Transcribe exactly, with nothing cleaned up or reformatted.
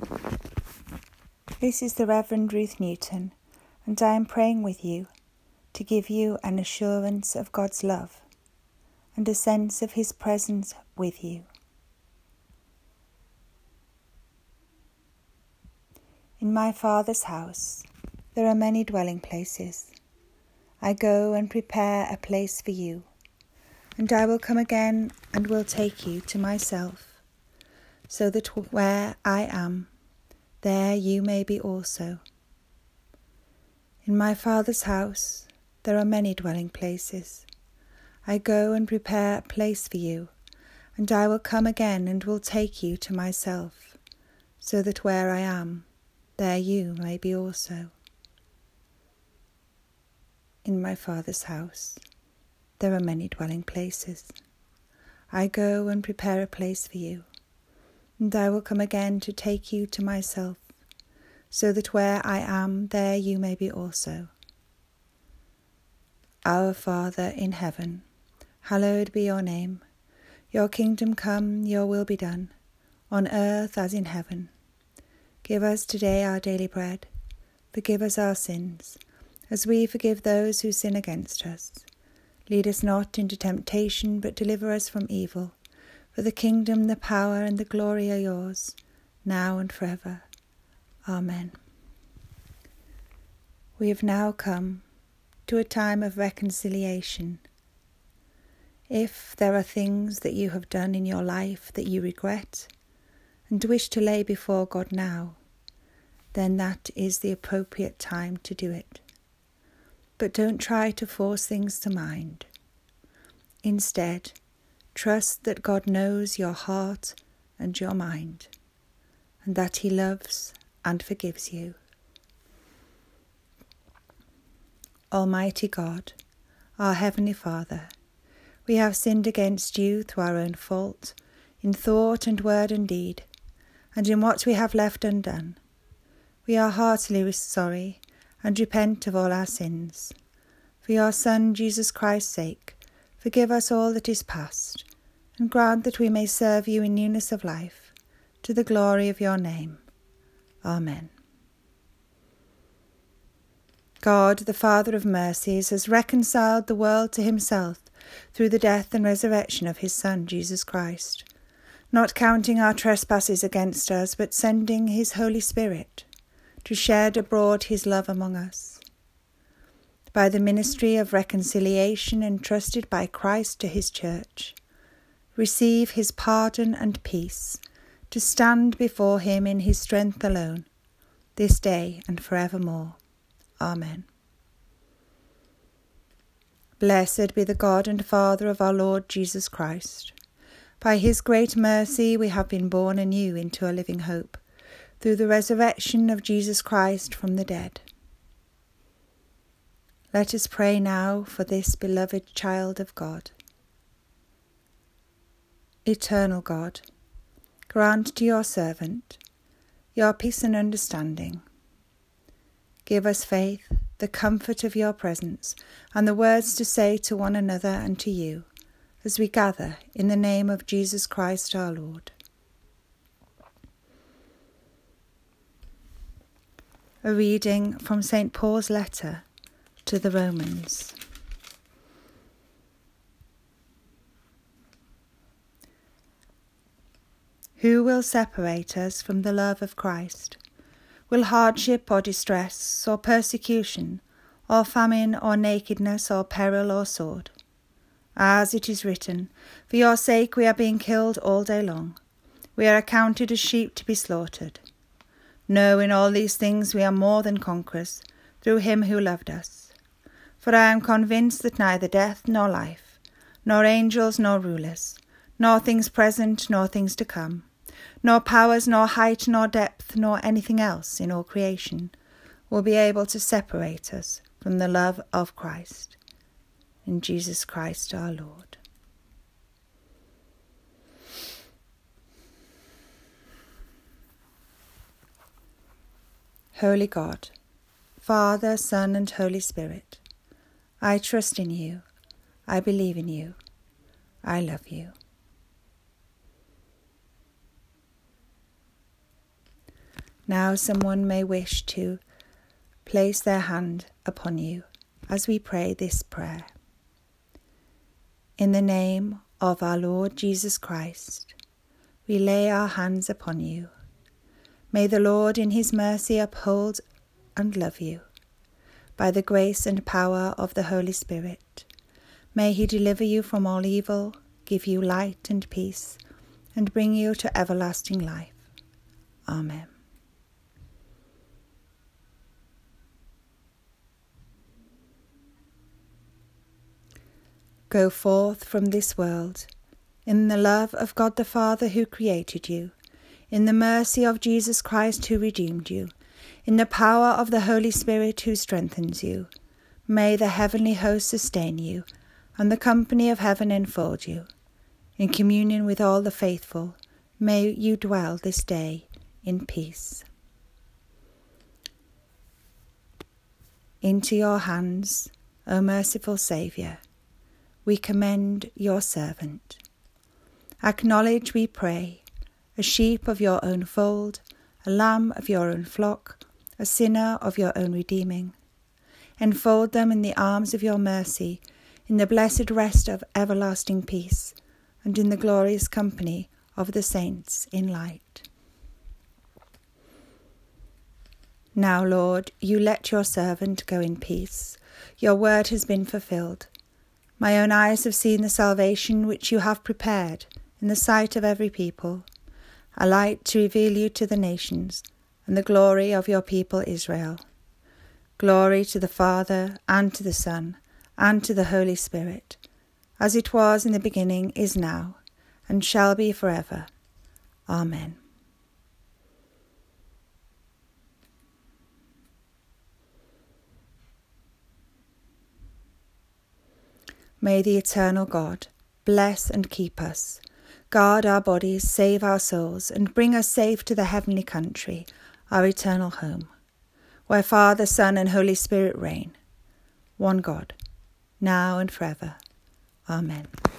This is the Reverend Ruth Newton, and I am praying with you to give you an assurance of God's love and a sense of His presence with you. In my Father's house there are many dwelling places. I go and prepare a place for you, and I will come again and will take you to myself, so that where I am, there you may be also. In my Father's house there are many dwelling places. I go and prepare a place for you, and I will come again and will take you to myself, so that where I am, there you may be also. In my Father's house there are many dwelling places. I go and prepare a place for you, and I will come again to take you to myself, so that where I am, there you may be also. Our Father in heaven, hallowed be your name. Your kingdom come, your will be done, on earth as in heaven. Give us today our daily bread. Forgive us our sins, as we forgive those who sin against us. Lead us not into temptation, but deliver us from evil. For the kingdom, the power, and the glory are yours, now and forever. Amen. We have now come to a time of reconciliation. If there are things that you have done in your life that you regret and wish to lay before God now, then that is the appropriate time to do it. But don't try to force things to mind. Instead, trust that God knows your heart and your mind, and that He loves and forgives you. Almighty God, our Heavenly Father, we have sinned against you through our own fault, in thought and word and deed, and in what we have left undone. We are heartily sorry and repent of all our sins. For your Son, Jesus Christ's sake, forgive us all that is past, and grant that we may serve you in newness of life, to the glory of your name. Amen. God, the Father of mercies, has reconciled the world to himself through the death and resurrection of his Son, Jesus Christ, not counting our trespasses against us, but sending his Holy Spirit to shed abroad his love among us. By the ministry of reconciliation entrusted by Christ to his church, receive his pardon and peace, to stand before him in his strength alone, this day and forevermore. Amen. Blessed be the God and Father of our Lord Jesus Christ. By his great mercy we have been born anew into a living hope, through the resurrection of Jesus Christ from the dead. Let us pray now for this beloved child of God. Eternal God, grant to your servant your peace and understanding. Give us faith, the comfort of your presence, and the words to say to one another and to you, as we gather in the name of Jesus Christ our Lord. A reading from Saint Paul's letter to the Romans. Who will separate us from the love of Christ? Will hardship or distress or persecution or famine or nakedness or peril or sword? As it is written, for your sake we are being killed all day long. We are accounted as sheep to be slaughtered. No, in all these things we are more than conquerors, through him who loved us. For I am convinced that neither death nor life, nor angels nor rulers, nor things present nor things to come, nor powers nor height nor depth nor anything else in all creation will be able to separate us from the love of Christ, in Jesus Christ our Lord. Holy God, Father, Son, and Holy Spirit, I trust in you, I believe in you, I love you. Now someone may wish to place their hand upon you as we pray this prayer. In the name of our Lord Jesus Christ, we lay our hands upon you. May the Lord in his mercy uphold and love you. By the grace and power of the Holy Spirit, may he deliver you from all evil, give you light and peace, and bring you to everlasting life. Amen. Go forth from this world, in the love of God the Father who created you, in the mercy of Jesus Christ who redeemed you, in the power of the Holy Spirit who strengthens you. May the heavenly host sustain you, and the company of heaven enfold you. In communion with all the faithful, may you dwell this day in peace. Into your hands, O merciful Saviour, we commend your servant. Acknowledge, we pray, a sheep of your own fold, a lamb of your own flock, a sinner of your own redeeming. Enfold them in the arms of your mercy, in the blessed rest of everlasting peace, and in the glorious company of the saints in light. Now, Lord, you let your servant go in peace. Your word has been fulfilled. My own eyes have seen the salvation which you have prepared in the sight of every people, a light to reveal you to the nations, and the glory of your people Israel. Glory to the Father, and to the Son, and to the Holy Spirit, as it was in the beginning, is now, and shall be forever. Amen. May the eternal God bless and keep us, guard our bodies, save our souls, and bring us safe to the heavenly country, our eternal home, where Father, Son, and Holy Spirit reign, one God, now and forever. Amen.